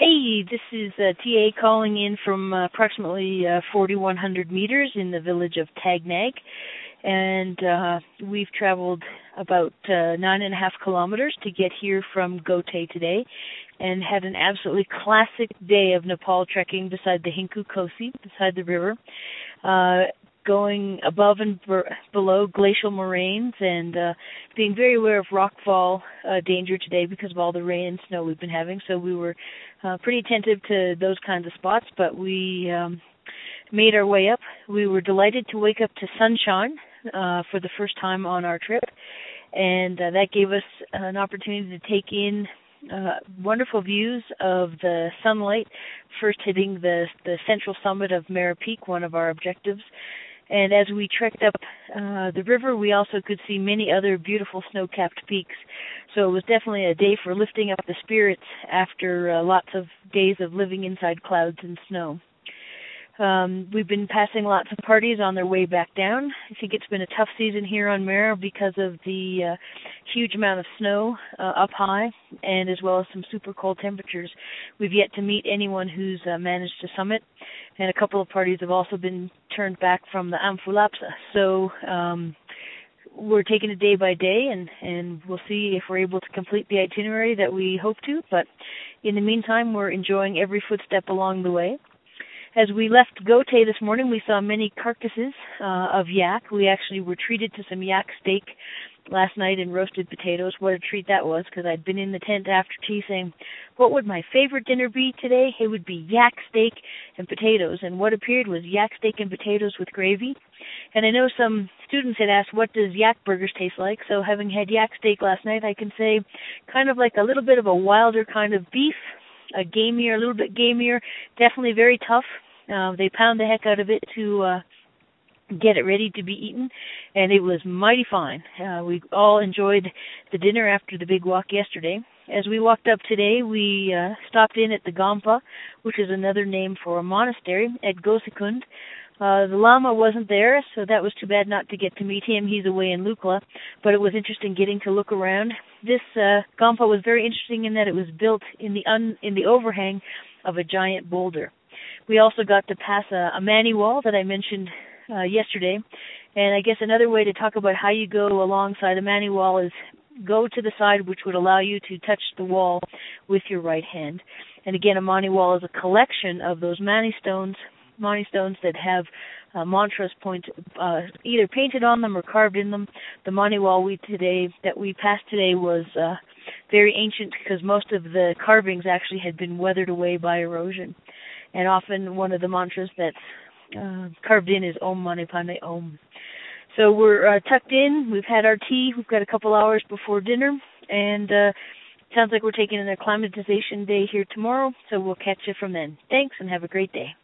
Hey, this is TA calling in from approximately 4,100 meters in the village of Tagnag, and we've traveled about 9.5 kilometers to get here from Gote today, and had an absolutely classic day of Nepal trekking beside the Hinku Kosi, beside the river, going above and below glacial moraines, and being very aware of rockfall danger today because of all the rain and snow we've been having. So we were pretty attentive to those kinds of spots, but we made our way up. We were delighted to wake up to sunshine for the first time on our trip, and that gave us an opportunity to take in wonderful views of the sunlight first hitting the central summit of Mera Peak, one of our objectives. And as we trekked up the river, we also could see many other beautiful snow-capped peaks. So it was definitely a day for lifting up the spirits after lots of days of living inside clouds and snow. We've been passing lots of parties on their way back down. I think it's been a tough season here on Mera because of the huge amount of snow up high, and as well as some super cold temperatures. We've yet to meet anyone who's managed to summit, and a couple of parties have also been turned back from the Amphulapsa. So we're taking it day by day, and we'll see if we're able to complete the itinerary that we hope to. But in the meantime, we're enjoying every footstep along the way. As we left Gote this morning, we saw many carcasses of yak. We actually were treated to some yak steak last night and roasted potatoes. What a treat that was, because I'd been in the tent after tea saying, what would my favorite dinner be today? It would be yak steak and potatoes. And what appeared was yak steak and potatoes with gravy. And I know some students had asked, what does yak burgers taste like? So having had yak steak last night, I can say kind of like a little bit of a wilder kind of beef, a little bit gamier, definitely very tough. They pound the heck out of it to get it ready to be eaten, and it was mighty fine. We all enjoyed the dinner after the big walk yesterday. As we walked up today, we stopped in at the Gampa, which is another name for a monastery, at Gosekund. The Lama wasn't there, so that was too bad not to get to meet him. He's away in Lukla, but it was interesting getting to look around. This Gampa was very interesting in that it was built in the overhang of a giant boulder. We also got to pass a Mani wall that I mentioned yesterday, and I guess another way to talk about how you go alongside a Mani wall is go to the side, which would allow you to touch the wall with your right hand. And again, a Mani wall is a collection of those Mani stones that have mantras either painted on them or carved in them. The Mani wall that we passed today was very ancient because most of the carvings actually had been weathered away by erosion. And often one of the mantras that's carved in is Om Mani Padme Om. So we're tucked in. We've had our tea. We've got a couple hours before dinner. And sounds like we're taking an acclimatization day here tomorrow. So we'll catch you from then. Thanks, and have a great day.